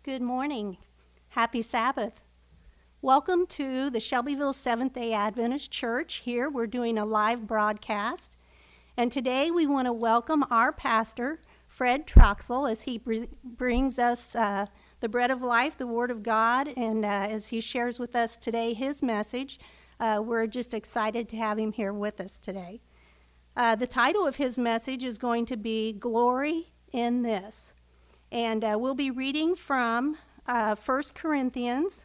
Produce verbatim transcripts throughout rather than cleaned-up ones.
Good morning. Happy Sabbath. Welcome to the Shelbyville Seventh-day Adventist Church. Here we're doing a live broadcast. And today we want to welcome our pastor, Fred Troxel, as he br- brings us uh, the bread of life, the Word of God, and uh, as he shares with us today his message. Uh, we're just excited to have him here with us today. Uh, the title of his message is going to be Glory in This. And uh, we'll be reading from uh, First Corinthians.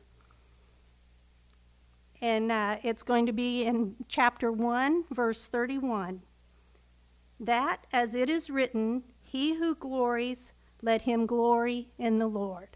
And uh, it's going to be in chapter one, verse thirty-one. That, as it is written, he who glories, let him glory in the Lord.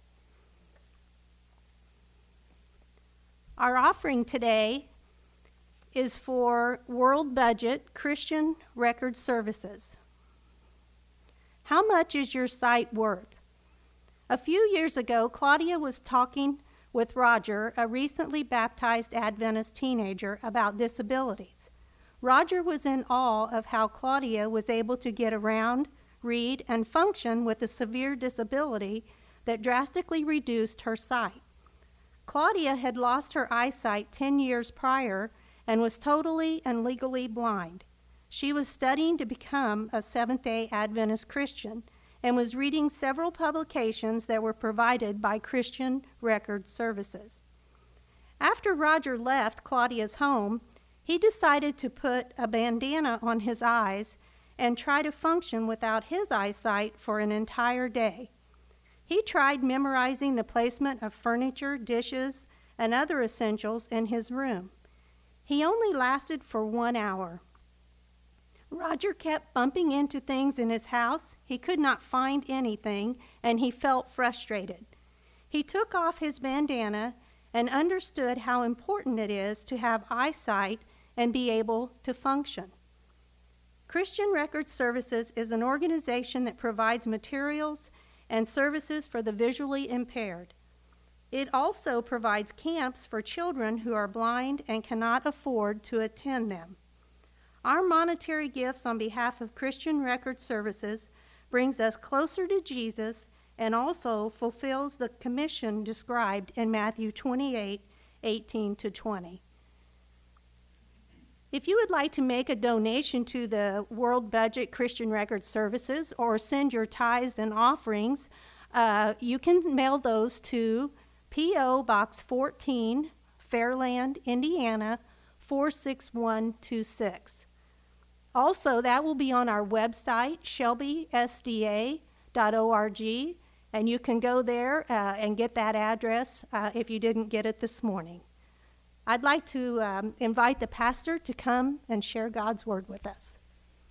Our offering today is for World Budget Christian Record Services. How much is your site worth? A few years ago, Claudia was talking with Roger, a recently baptized Adventist teenager, about disabilities. Roger was in awe of how Claudia was able to get around, read, and function with a severe disability that drastically reduced her sight. Claudia had lost her eyesight ten years prior and was totally and legally blind. She was studying to become a Seventh-day Adventist Christian and was reading several publications that were provided by Christian Record Services. After Roger left Claudia's home, he decided to put a bandana on his eyes and try to function without his eyesight for an entire day. He tried memorizing the placement of furniture, dishes, and other essentials in his room. He only lasted for one hour. Roger kept bumping into things in his house. He could not find anything, and he felt frustrated. He took off his bandana and understood how important it is to have eyesight and be able to function. Christian Record Services is an organization that provides materials and services for the visually impaired. It also provides camps for children who are blind and cannot afford to attend them. Our monetary gifts on behalf of Christian Record Services brings us closer to Jesus and also fulfills the commission described in Matthew twenty-eight, eighteen to twenty. If you would like to make a donation to the World Budget Christian Record Services or send your tithes and offerings, uh, you can mail those to P O Box fourteen, Fairland, Indiana, four six one two six. Also, that will be on our website, shelby s d a dot org, and you can go there uh, and get that address uh, if you didn't get it this morning. I'd like to um, invite the pastor to come and share God's word with us.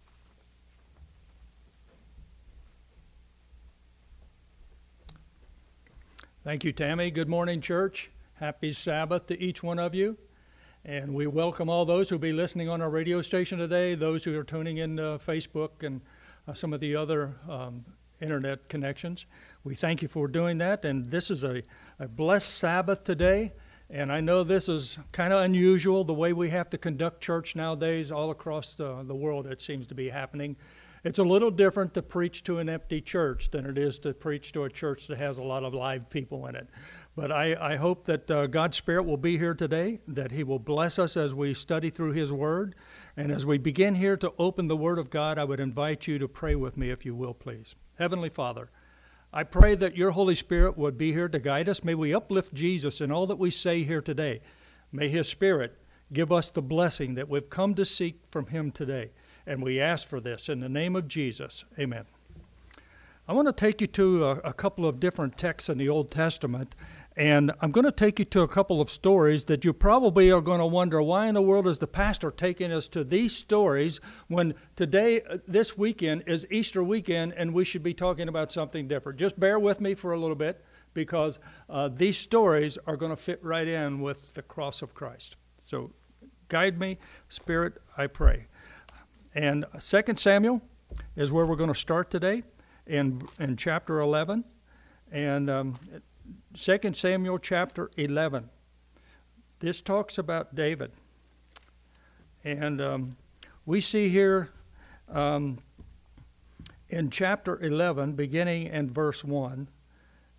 Thank you, Tammy. Good morning, church. Happy Sabbath to each one of you. And we welcome all those who will be listening on our radio station today, those who are tuning in to Facebook and uh, some of the other um, internet connections. We thank you for doing that. And this is a, a blessed Sabbath today. And I know this is kind of unusual, the way we have to conduct church nowadays all across the, the world. It seems to be happening. It's a little different to preach to an empty church than it is to preach to a church that has a lot of live people in it. But I, I hope that uh, God's Spirit will be here today, that He will bless us as we study through His Word. And as we begin here to open the Word of God, I would invite you to pray with me, if you will, please. Heavenly Father, I pray that your Holy Spirit would be here to guide us. May we uplift Jesus in all that we say here today. May His Spirit give us the blessing that we've come to seek from Him today. And we ask for this in the name of Jesus. Amen. I want to take you to a, a couple of different texts in the Old Testament, and I'm going to take you to a couple of stories that you probably are going to wonder, why in the world is the pastor taking us to these stories when today, this weekend, is Easter weekend, and we should be talking about something different. Just bear with me for a little bit, because uh, these stories are going to fit right in with the cross of Christ. So guide me, Spirit, I pray. And Second Samuel is where we're going to start today. In, in chapter eleven, and um, Second Samuel chapter eleven. This talks about David. And um, we see here um, in chapter eleven, beginning in verse one,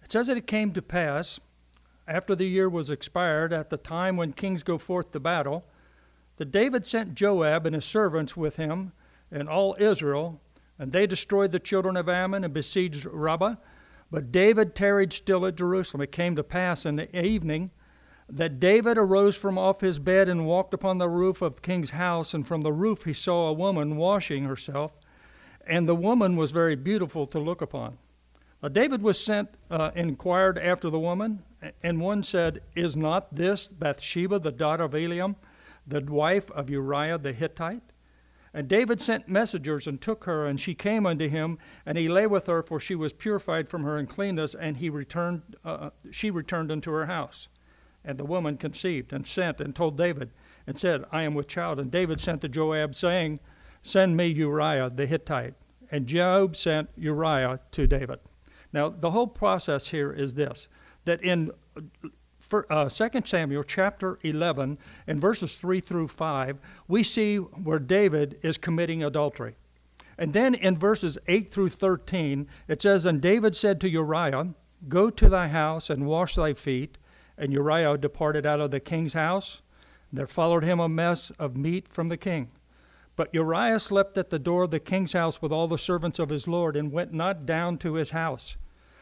It says that it came to pass, after the year was expired, at the time when kings go forth to battle, that David sent Joab and his servants with him and all Israel, and they destroyed the children of Ammon and besieged Rabbah. But David tarried still at Jerusalem. It came to pass in the evening that David arose from off his bed and walked upon the roof of the king's house, and from the roof he saw a woman washing herself, and the woman was very beautiful to look upon. Now David was sent, uh, inquired after the woman, and one said, Is not this Bathsheba, the daughter of Eliam, the wife of Uriah the Hittite? And David sent messengers and took her, and she came unto him, and he lay with her, for she was purified from her uncleanness, and he returned. Uh, she returned unto her house. And the woman conceived, and sent, and told David, and said, I am with child. And David sent to Joab, saying, Send me Uriah the Hittite. And Joab sent Uriah to David. Now, the whole process here is this, that in For, uh, Second Samuel chapter eleven and verses three through five, we see where David is committing adultery. And then in verses eight through thirteen, it says, And David said to Uriah, Go to thy house and wash thy feet. And Uriah departed out of the king's house. There followed him a mess of meat from the king. But Uriah slept at the door of the king's house with all the servants of his lord, and went not down to his house.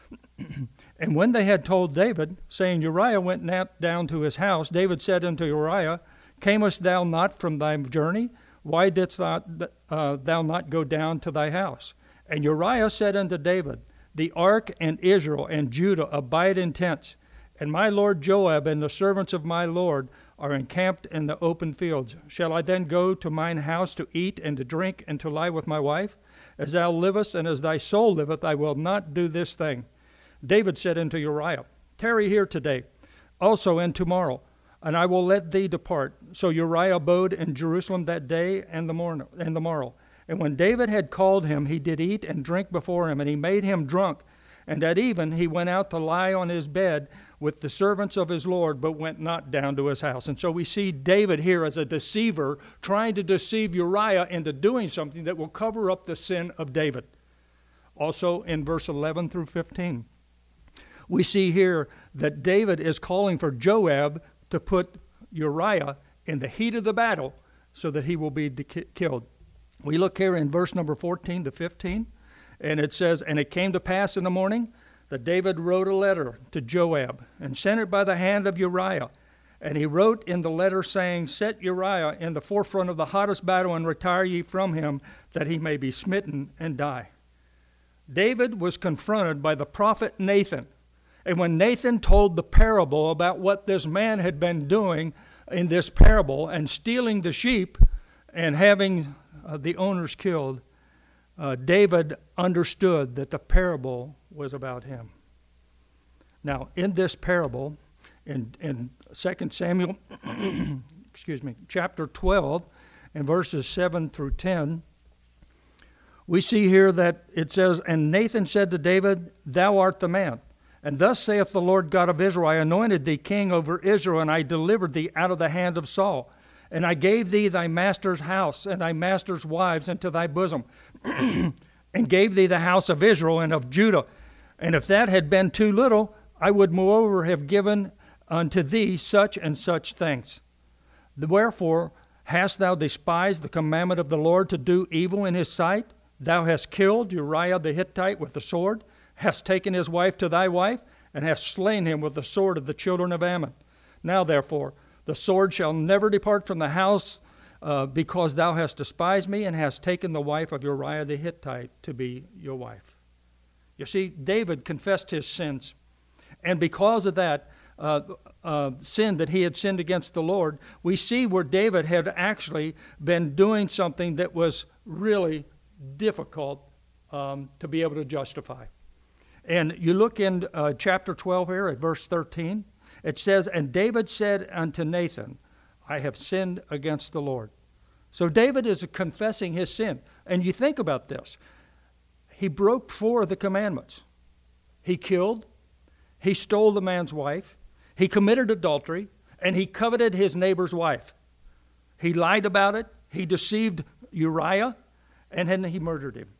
And when they had told David, saying, Uriah went not down to his house, David said unto Uriah, Camest thou not from thy journey? Why didst thou, uh, thou not go down to thy house? And Uriah said unto David, The ark and Israel and Judah abide in tents, and my lord Joab and the servants of my lord are encamped in the open fields. Shall I then go to mine house to eat and to drink and to lie with my wife? As thou livest and as thy soul liveth, I will not do this thing. David said unto Uriah, Tarry here today, also and tomorrow, and I will let thee depart. So Uriah abode in Jerusalem that day and the morn and the morrow. And when David had called him, he did eat and drink before him, and he made him drunk. And at even he went out to lie on his bed with the servants of his Lord, but went not down to his house. And so we see David here as a deceiver, trying to deceive Uriah into doing something that will cover up the sin of David. Also in verse eleven through fifteen. We see here that David is calling for Joab to put Uriah in the heat of the battle so that he will be de- killed. We look here in verse number fourteen to fifteen, and it says, And it came to pass in the morning that David wrote a letter to Joab and sent it by the hand of Uriah. And he wrote in the letter saying, Set Uriah in the forefront of the hottest battle, and retire ye from him, that he may be smitten and die. David was confronted by the prophet Nathan. And when Nathan told the parable about what this man had been doing in this parable and stealing the sheep and having uh, the owners killed, uh, David understood that the parable was about him. Now, in this parable, in, in Second Samuel, excuse me, chapter twelve, and verses seven through ten, we see here that it says, And Nathan said to David, Thou art the man. And thus saith the Lord God of Israel, I anointed thee king over Israel, and I delivered thee out of the hand of Saul. And I gave thee thy master's house and thy master's wives into thy bosom, and gave thee the house of Israel and of Judah. And if that had been too little, I would moreover have given unto thee such and such things. Wherefore hast thou despised the commandment of the Lord to do evil in his sight? Thou hast killed Uriah the Hittite with the sword, hast taken his wife to thy wife, and hast slain him with the sword of the children of Ammon. Now therefore, the sword shall never depart from the house, uh, because thou hast despised me, and hast taken the wife of Uriah the Hittite to be your wife. You see, David confessed his sins, and because of that uh, uh, sin that he had sinned against the Lord, we see where David had actually been doing something that was really difficult um, to be able to justify. And you look in uh, chapter twelve here at verse thirteen. It says, And David said unto Nathan, I have sinned against the Lord. So David is confessing his sin. And you think about this. He broke four of the commandments. He killed, he stole the man's wife, he committed adultery, and he coveted his neighbor's wife. He lied about it, he deceived Uriah, and then he murdered him.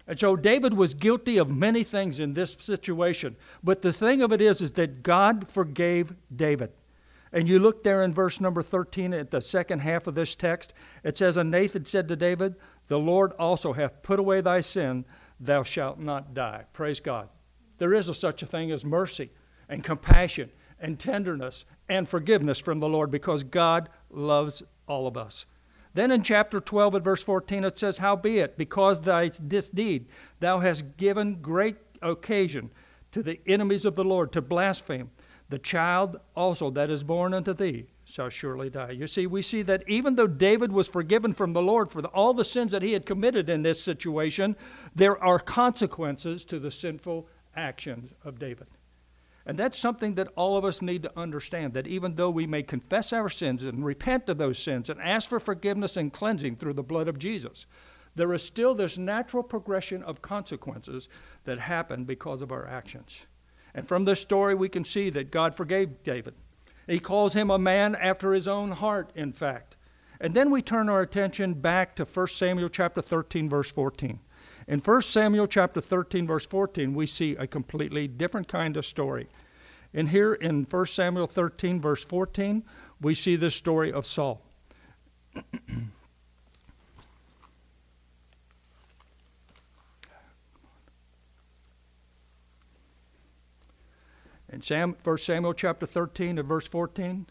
And so David was guilty of many things in this situation. But the thing of it is, is that God forgave David. And you look there in verse number thirteen at the second half of this text. It says, and Nathan said to David, the Lord also hath put away thy sin, thou shalt not die. Praise God. There is a such a thing as mercy and compassion and tenderness and forgiveness from the Lord, because God loves all of us. Then in chapter twelve at verse fourteen it says, howbeit, because thy this deed thou hast given great occasion to the enemies of the Lord to blaspheme, the child also that is born unto thee shall surely die. You see, we see that even though David was forgiven from the Lord for the, all the sins that he had committed in this situation, there are consequences to the sinful actions of David. And that's something that all of us need to understand, that even though we may confess our sins and repent of those sins and ask for forgiveness and cleansing through the blood of Jesus, there is still this natural progression of consequences that happen because of our actions. And from this story, we can see that God forgave David. He calls him a man after his own heart, in fact. And then we turn our attention back to First Samuel chapter thirteen, verse fourteen. In First Samuel chapter thirteen, verse fourteen, we see a completely different kind of story. And here in First Samuel thirteen, verse fourteen, we see the story of Saul. In Sam, First Samuel chapter thirteen and verse fourteen,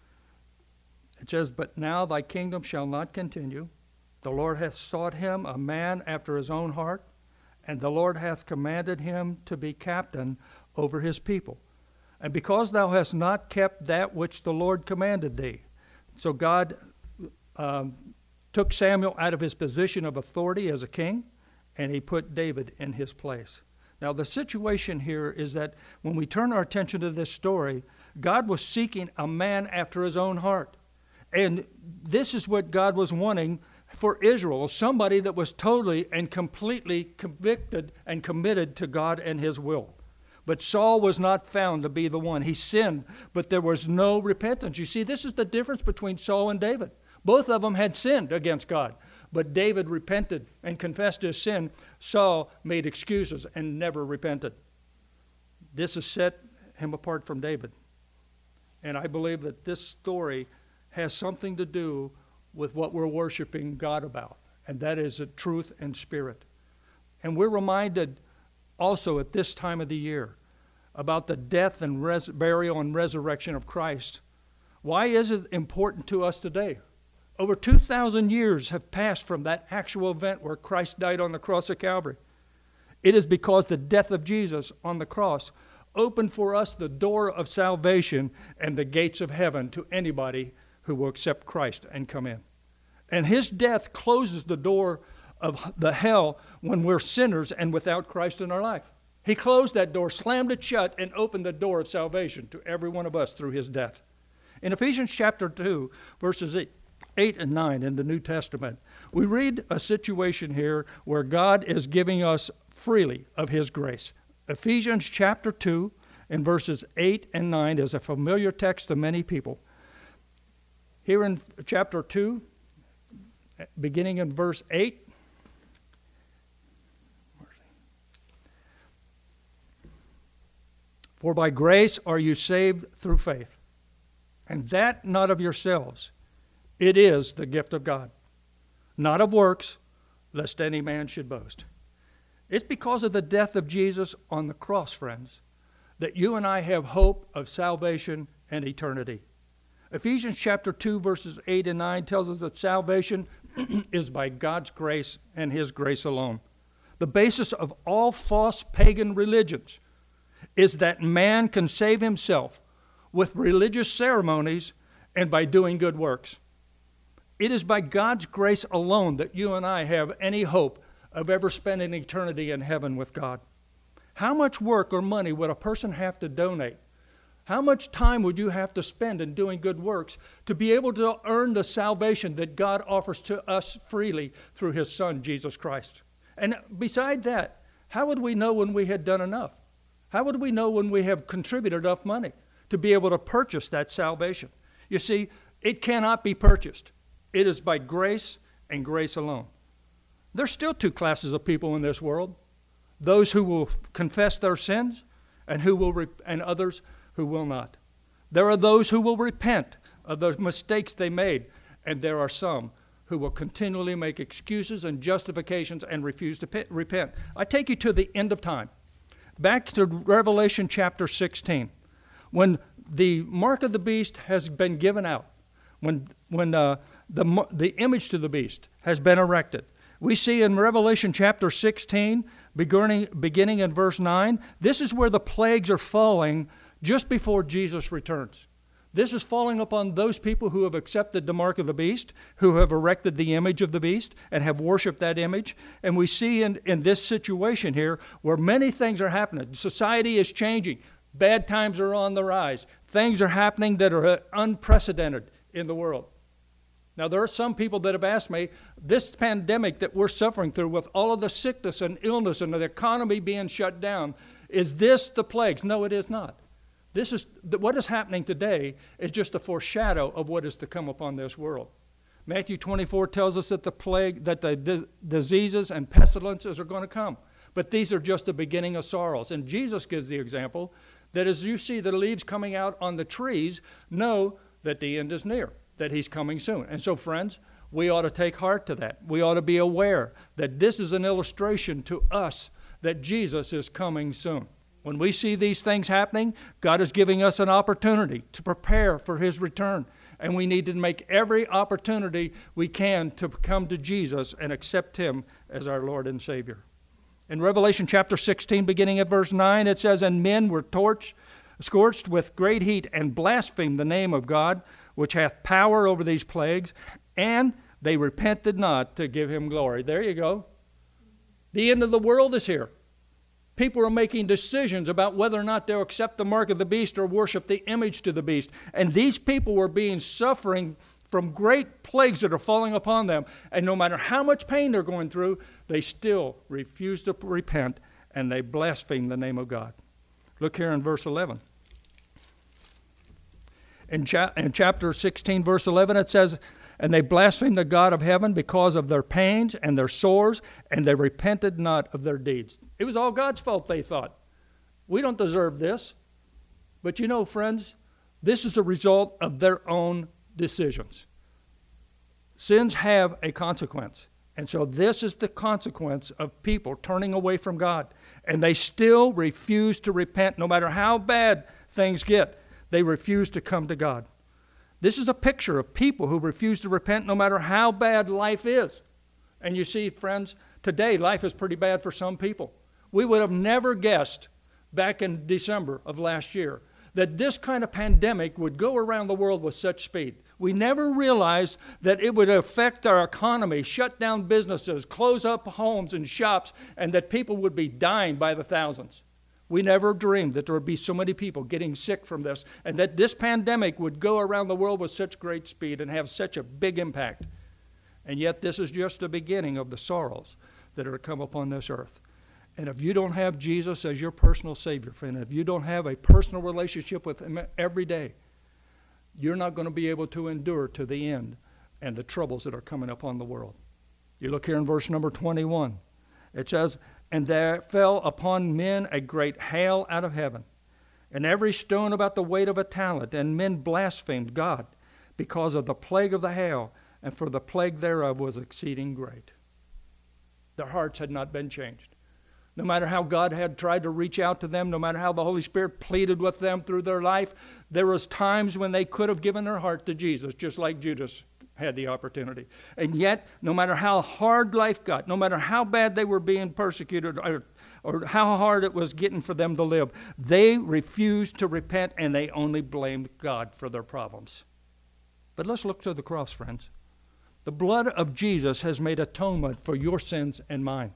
it says, but now thy kingdom shall not continue. The Lord hath sought him a man after his own heart, and the Lord hath commanded him to be captain over his people. And because thou hast not kept that which the Lord commanded thee. So God um, took Samuel out of his position of authority as a king, and he put David in his place. Now the situation here is that when we turn our attention to this story, God was seeking a man after his own heart. And this is what God was wanting for Israel, somebody that was totally and completely convicted and committed to God and his will. But Saul was not found to be the one. He sinned, but there was no repentance. You see, this is the difference between Saul and David. Both of them had sinned against God, but David repented and confessed his sin. Saul made excuses and never repented. This has set him apart from David. And I believe that this story has something to do with what we're worshiping God about, and that is the truth and spirit. And we're reminded also at this time of the year about the death and res- burial and resurrection of Christ. Why is it important to us today? Over two thousand years have passed from that actual event where Christ died on the cross of Calvary. It is because the death of Jesus on the cross opened for us the door of salvation and the gates of heaven to anybody who will accept Christ and come in. And his death closes the door of the hell when we're sinners and without Christ in our life. He closed that door, slammed it shut, and opened the door of salvation to every one of us through his death. In Ephesians chapter two, verses eight and nine in the New Testament, we read a situation here where God is giving us freely of his grace. Ephesians chapter two and verses eight and nine is a familiar text to many people. Here in chapter two, beginning in verse eight, for by grace are you saved through faith, and that not of yourselves. It is the gift of God, not of works, lest any man should boast. It's because of the death of Jesus on the cross, friends, that you and I have hope of salvation and eternity. Ephesians chapter two, verses eight and nine tells us that salvation is by God's grace and his grace alone. The basis of all false pagan religions is that man can save himself with religious ceremonies and by doing good works. It is by God's grace alone that you and I have any hope of ever spending eternity in heaven with God. How much work or money would a person have to donate? How much time would you have to spend in doing good works to be able to earn the salvation that God offers to us freely through his Son, Jesus Christ? And beside that, how would we know when we had done enough? How would we know when we have contributed enough money to be able to purchase that salvation? You see, it cannot be purchased. It is by grace and grace alone. There's still two classes of people in this world. Those who will confess their sins and who will re- and others who will not. There are those who will repent of the mistakes they made, and there are some who will continually make excuses and justifications and refuse to pe- repent. I take you to the end of time. Back to Revelation chapter sixteen. When the mark of the beast has been given out, when when uh, the the image to the beast has been erected, we see in Revelation chapter sixteen, beginning beginning in verse nine, this is where the plagues are falling just before Jesus returns. This is falling upon those people who have accepted the mark of the beast, who have erected the image of the beast and have worshiped that image. And we see in, in this situation here where many things are happening. Society is changing. Bad times are on the rise. Things are happening that are unprecedented in the world. Now, there are some people that have asked me, this pandemic that we're suffering through with all of the sickness and illness and the economy being shut down, is this the plagues? No, it is not. This is what is happening today is just a foreshadow of what is to come upon this world. Matthew twenty-four tells us that the plague, that the di- diseases and pestilences are going to come. But these are just the beginning of sorrows. And Jesus gives the example that as you see the leaves coming out on the trees, know that the end is near, that he's coming soon. And so, friends, we ought to take heart to that. We ought to be aware that this is an illustration to us that Jesus is coming soon. When we see these things happening, God is giving us an opportunity to prepare for his return. And we need to make every opportunity we can to come to Jesus and accept him as our Lord and Savior. In Revelation chapter sixteen, beginning at verse nine, it says, "And men were torched, scorched with great heat, and blasphemed the name of God, which hath power over these plagues, and they repented not to give him glory." There you go. The end of the world is here. People are making decisions about whether or not they'll accept the mark of the beast or worship the image to the beast. And these people were being suffering from great plagues that are falling upon them. And no matter how much pain they're going through, they still refuse to repent and they blaspheme the name of God. Look here in verse eleven. In, cha- in chapter sixteen, verse eleven, it says, "And they blasphemed the God of heaven because of their pains and their sores, and they repented not of their deeds." It was all God's fault, they thought. We don't deserve this. But you know, friends, this is a result of their own decisions. Sins have a consequence. And so this is the consequence of people turning away from God. And they still refuse to repent no matter how bad things get. They refuse to come to God. This is a picture of people who refuse to repent no matter how bad life is. And you see, friends, today life is pretty bad for some people. We would have never guessed back in December of last year that this kind of pandemic would go around the world with such speed. We never realized that it would affect our economy, shut down businesses, close up homes and shops, and that people would be dying by the thousands. We never dreamed that there would be so many people getting sick from this, and that this pandemic would go around the world with such great speed and have such a big impact. And yet this is just the beginning of the sorrows that are to come upon this earth. And if you don't have Jesus as your personal Savior, friend, if you don't have a personal relationship with him every day, you're not going to be able to endure to the end and the troubles that are coming upon the world. You look here in verse number twenty-one. It says, "And there fell upon men a great hail out of heaven, and every stone about the weight of a talent, and men blasphemed God because of the plague of the hail, and for the plague thereof was exceeding great." Their hearts had not been changed. No matter how God had tried to reach out to them, no matter how the Holy Spirit pleaded with them through their life, there was times when they could have given their heart to Jesus, just like Judas had the opportunity. And yet, no matter how hard life got, no matter how bad they were being persecuted or, or how hard it was getting for them to live, they refused to repent and they only blamed God for their problems. But let's look to the cross, friends. The blood of Jesus has made atonement for your sins and mine.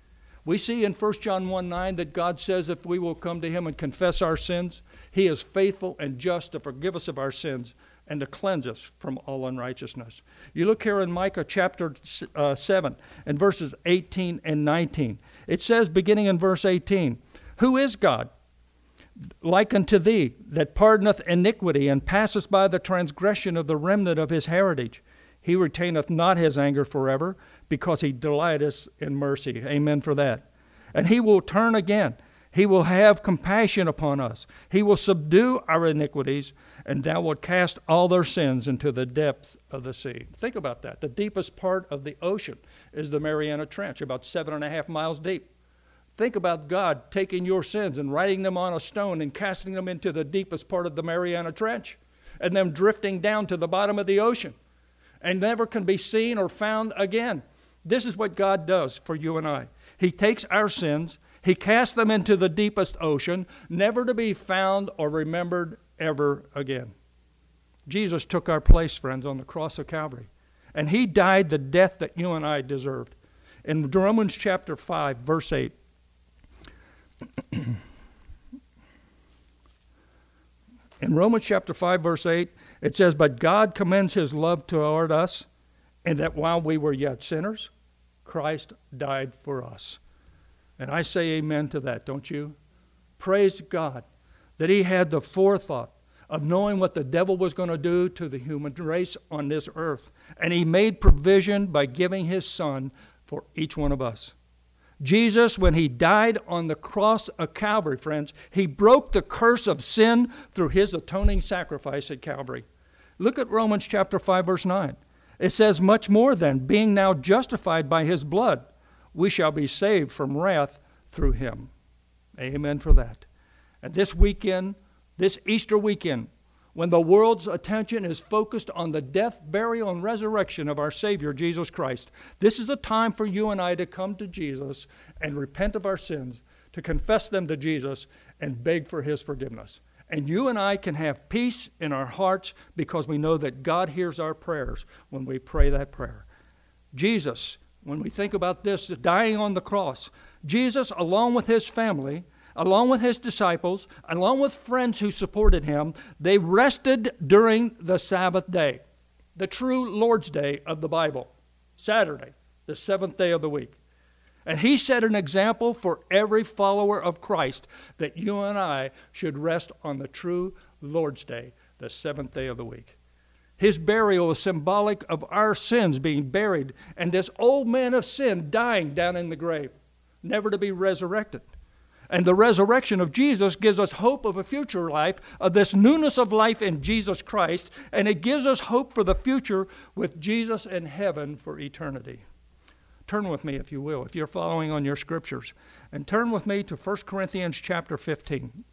We see in First John one nine that God says if we will come to him and confess our sins, he is faithful and just to forgive us of our sins and to cleanse us from all unrighteousness. You look here in Micah chapter uh, seven and verses eighteen and nineteen. It says, beginning in verse eighteen, "Who is God like unto thee, that pardoneth iniquity, and passeth by the transgression of the remnant of his heritage? He retaineth not his anger forever, because he delighteth in mercy. Amen for that. And he will turn again. He will have compassion upon us. He will subdue our iniquities, and thou wilt cast all their sins into the depths of the sea. Think about that. The deepest part of the ocean is the Mariana Trench, about seven and a half miles deep. Think about God taking your sins and writing them on a stone and casting them into the deepest part of the Mariana Trench, and them drifting down to the bottom of the ocean and never can be seen or found again. This is what God does for you and I. He takes our sins, he casts them into the deepest ocean, never to be found or remembered ever again. Jesus took our place, friends, on the cross of Calvary, and he died the death that you and I deserved. In Romans chapter five, verse eight, in Romans chapter five, verse eight, it says, "But God commends his love toward us, and that while we were yet sinners, Christ died for us." And I say amen to that, don't you? Praise God that he had the forethought of knowing what the devil was going to do to the human race on this earth. And he made provision by giving his son for each one of us. Jesus, when he died on the cross of Calvary, friends, he broke the curse of sin through his atoning sacrifice at Calvary. Look at Romans chapter five, verse nine. It says, "Much more then, being now justified by his blood, we shall be saved from wrath through him." Amen for that. And this weekend, this Easter weekend, when the world's attention is focused on the death, burial, and resurrection of our Savior, Jesus Christ, this is the time for you and I to come to Jesus and repent of our sins, to confess them to Jesus, and beg for his forgiveness. And you and I can have peace in our hearts because we know that God hears our prayers when we pray that prayer. Jesus, when we think about this, dying on the cross, Jesus, along with his family, along with his disciples, along with friends who supported him, they rested during the Sabbath day, the true Lord's Day of the Bible, Saturday, the seventh day of the week. And he set an example for every follower of Christ that you and I should rest on the true Lord's Day, the seventh day of the week. His burial is symbolic of our sins being buried and this old man of sin dying down in the grave, never to be resurrected. And the resurrection of Jesus gives us hope of a future life, of this newness of life in Jesus Christ, and it gives us hope for the future with Jesus in heaven for eternity. Turn with me, if you will, if you're following on your scriptures, and turn with me to First Corinthians chapter fifteen.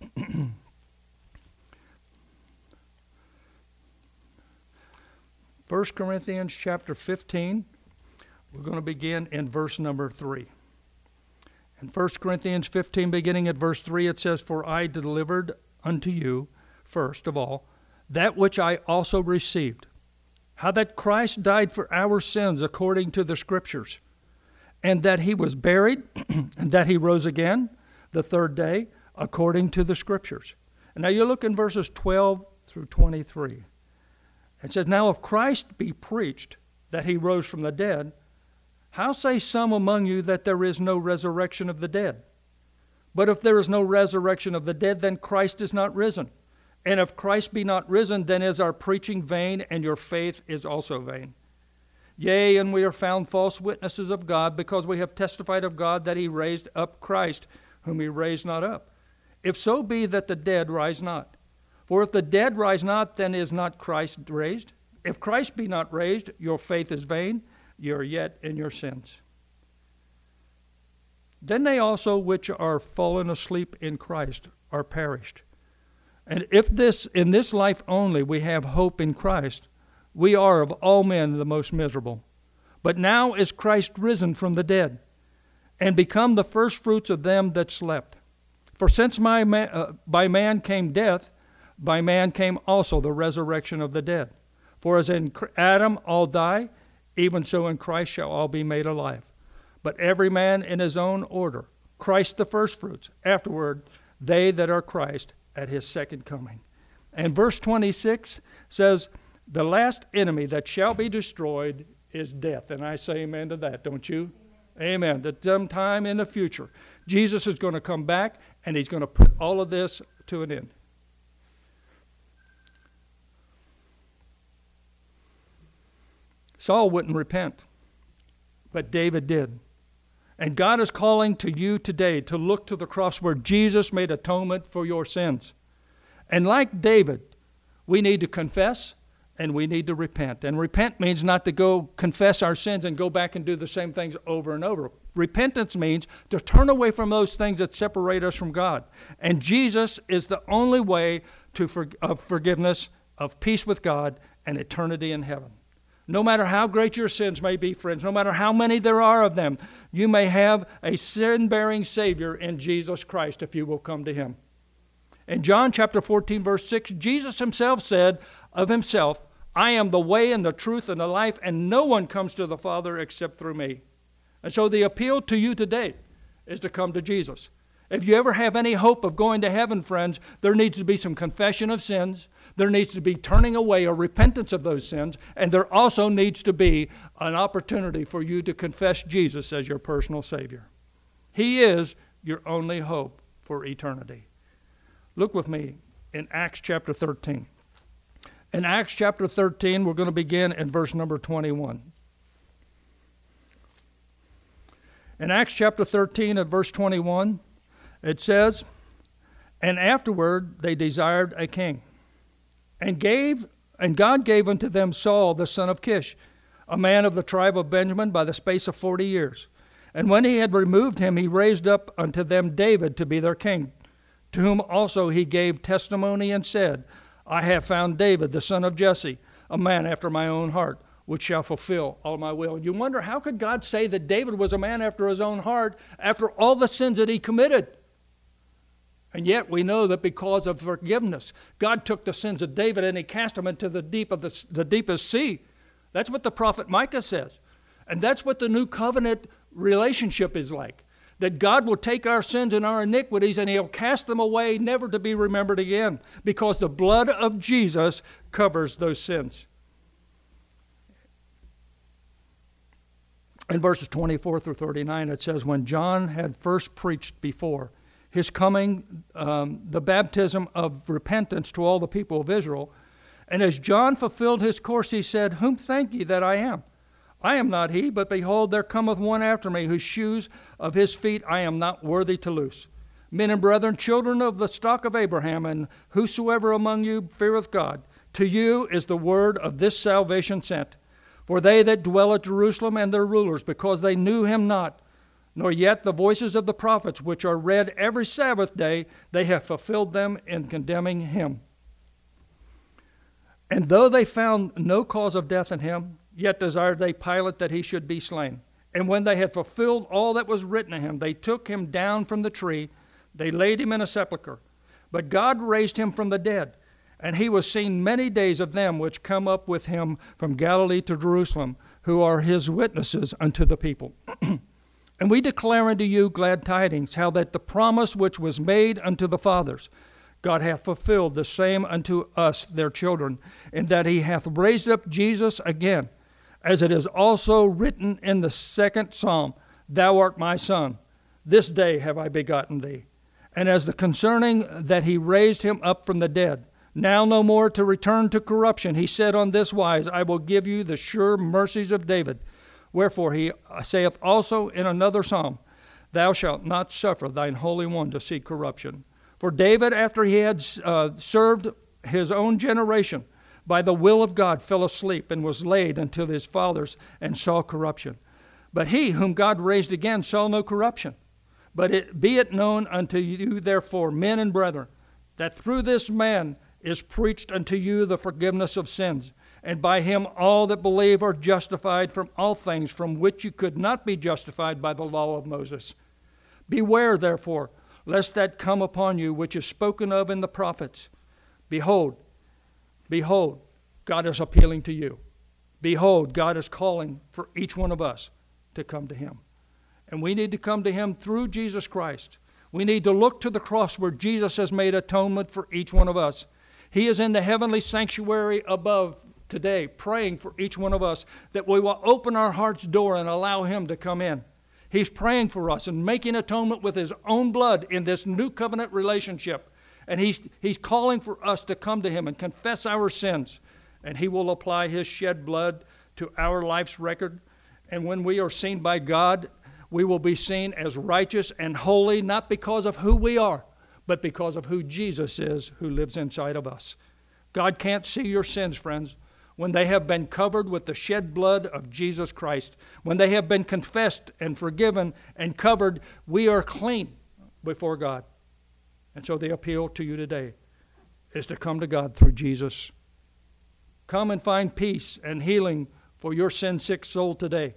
First Corinthians chapter fifteen, we're going to begin in verse number three. In First Corinthians fifteen, beginning at verse three, it says, "For I delivered unto you, first of all, that which I also received, how that Christ died for our sins according to the Scriptures, and that he was buried, and that he rose again the third day according to the Scriptures." And now you look in verses twelve through twenty-three. It says, "Now if Christ be preached that he rose from the dead, how say some among you that there is no resurrection of the dead? But if there is no resurrection of the dead, then Christ is not risen. And if Christ be not risen, then is our preaching vain, and your faith is also vain. Yea, and we are found false witnesses of God, because we have testified of God that he raised up Christ, whom he raised not up. If so be that the dead rise not. For if the dead rise not, then is not Christ raised. If Christ be not raised, your faith is vain, ye are yet in your sins. Then they also which are fallen asleep in Christ are perished. And if this in this life only we have hope in Christ, we are of all men the most miserable. But now is Christ risen from the dead, and become the firstfruits of them that slept. For since my man, uh, by man came death, by man came also the resurrection of the dead. For as in Adam all die, even so in Christ shall all be made alive. But every man in his own order, Christ the firstfruits, afterward they that are Christ at his second coming." And verse twenty-six says, "The last enemy that shall be destroyed is death." And I say amen to that, don't you? Amen. Amen. That sometime in the future, Jesus is going to come back and he's going to put all of this to an end. Saul wouldn't repent. but David did. And God is calling to you today to look to the cross where Jesus made atonement for your sins. And like David, we need to confess and we need to repent. And repent means not to go confess our sins and go back and do the same things over and over. Repentance means to turn away from those things that separate us from God. And Jesus is the only way to for, of forgiveness, of peace with God, and eternity in heaven. No matter how great your sins may be, friends, no matter how many there are of them, you may have a sin-bearing Savior in Jesus Christ if you will come to him. In John chapter fourteen, verse six, Jesus himself said of himself, I am the way and the truth and the life, and no one comes to the Father except through me. And so the appeal to you today is to come to Jesus. If you ever have any hope of going to heaven, friends, there needs to be some confession of sins. There needs to be turning away or repentance of those sins. And there also needs to be an opportunity for you to confess Jesus as your personal Savior. He is your only hope for eternity. Look with me in Acts chapter thirteen. In Acts chapter thirteen, we're going to begin in verse number twenty-one. In Acts chapter thirteen at verse twenty-one, it says, And afterward they desired a king, and gave, and God gave unto them Saul the son of Kish, a man of the tribe of Benjamin, by the space of forty years. And when he had removed him, he raised up unto them David to be their king, to whom also he gave testimony and said, I have found David the son of Jesse, a man after my own heart, which shall fulfill all my will. And you wonder, how could God say that David was a man after his own heart after all the sins that he committed? And yet we know that because of forgiveness, God took the sins of David and he cast them into the deep of the, the deepest sea. That's what the prophet Micah says. And that's what the new covenant relationship is like. That God will take our sins and our iniquities and he'll cast them away, never to be remembered again, because the blood of Jesus covers those sins. In verses twenty-four through thirty-nine, it says, When John had first preached before his coming, um, the baptism of repentance to all the people of Israel, and as John fulfilled his course, he said, Whom think ye that I am? I am not he, but behold, there cometh one after me, whose shoes of his feet I am not worthy to loose. Men and brethren, children of the stock of Abraham, and whosoever among you feareth God, to you is the word of this salvation sent. For they that dwell at Jerusalem and their rulers, because they knew him not, nor yet the voices of the prophets, which are read every Sabbath day, they have fulfilled them in condemning him. And though they found no cause of death in him, yet desired they Pilate that he should be slain. And when they had fulfilled all that was written of him, they took him down from the tree, they laid him in a sepulchre. But God raised him from the dead, and he was seen many days of them which come up with him from Galilee to Jerusalem, who are his witnesses unto the people. And we declare unto you glad tidings, how that the promise which was made unto the fathers, God hath fulfilled the same unto us, their children, in that he hath raised up Jesus again, as it is also written in the second psalm, Thou art my son, this day have I begotten thee. And as the concerning that he raised him up from the dead, now no more to return to corruption, he said on this wise, I will give you the sure mercies of David. Wherefore he saith also in another psalm, Thou shalt not suffer thine Holy One to see corruption. For David, after he had uh, served his own generation, by the will of God fell asleep and was laid until his fathers and saw corruption. But he whom God raised again saw no corruption. But it, be it known unto you therefore, men and brethren, that through this man is preached unto you the forgiveness of sins. And by him all that believe are justified from all things from which you could not be justified by the law of Moses. Beware, therefore, lest that come upon you which is spoken of in the prophets. Behold, behold, God is appealing to you. Behold, God is calling for each one of us to come to him. And we need to come to him through Jesus Christ. We need to look to the cross where Jesus has made atonement for each one of us. He is in the heavenly sanctuary above today, praying for each one of us that we will open our heart's door and allow him to come in. He's praying for us and making atonement with his own blood in this new covenant relationship. And he's, he's calling for us to come to him and confess our sins. And he will apply his shed blood to our life's record. And when we are seen by God, we will be seen as righteous and holy, not because of who we are, but because of who Jesus is, who lives inside of us. God can't see your sins, friends. When they have been covered with the shed blood of Jesus Christ, when they have been confessed and forgiven and covered, we are clean before God. And so the appeal to you today is to come to God through Jesus. Come and find peace and healing for your sin-sick soul today.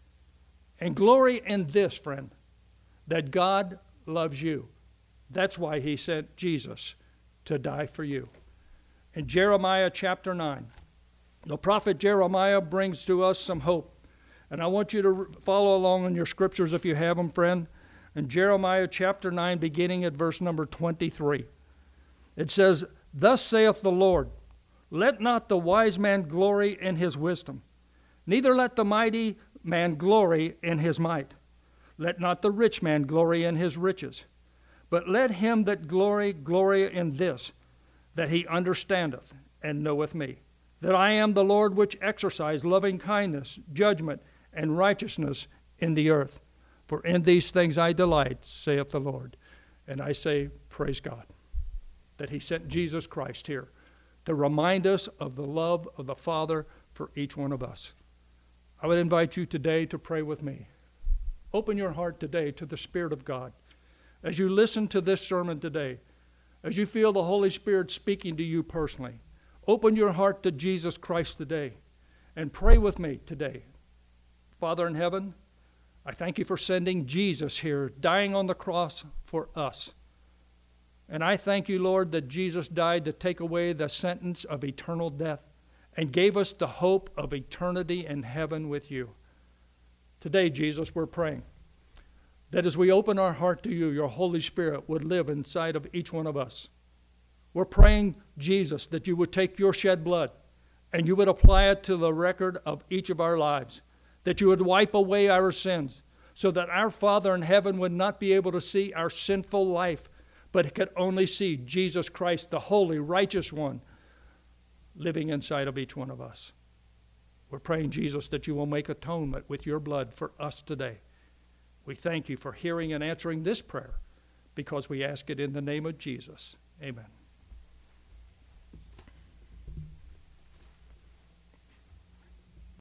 And glory in this, friend, that God loves you. That's why he sent Jesus to die for you. In Jeremiah chapter nine, the prophet Jeremiah brings to us some hope. And I want you to follow along in your scriptures if you have them, friend. In Jeremiah chapter nine, beginning at verse number twenty-three. It says, "Thus saith the Lord, let not the wise man glory in his wisdom, neither let the mighty man glory in his might. Let not the rich man glory in his riches, but let him that glory glory in this, that he understandeth and knoweth me, that I am the Lord which exercise loving kindness, judgment, and righteousness in the earth. For in these things I delight, saith the Lord." And I say, praise God, that he sent Jesus Christ here to remind us of the love of the Father for each one of us. I would invite you today to pray with me. Open your heart today to the Spirit of God. As you listen to this sermon today, as you feel the Holy Spirit speaking to you personally, open your heart to Jesus Christ today and pray with me today. Father in heaven, I thank you for sending Jesus here, dying on the cross for us. And I thank you, Lord, that Jesus died to take away the sentence of eternal death and gave us the hope of eternity in heaven with you. Today, Jesus, we're praying that as we open our heart to you, your Holy Spirit would live inside of each one of us. We're praying, Jesus, that you would take your shed blood and you would apply it to the record of each of our lives, that you would wipe away our sins so that our Father in heaven would not be able to see our sinful life, but could only see Jesus Christ, the holy, righteous one, living inside of each one of us. We're praying, Jesus, that you will make atonement with your blood for us today. We thank you for hearing and answering this prayer because we ask it in the name of Jesus. Amen.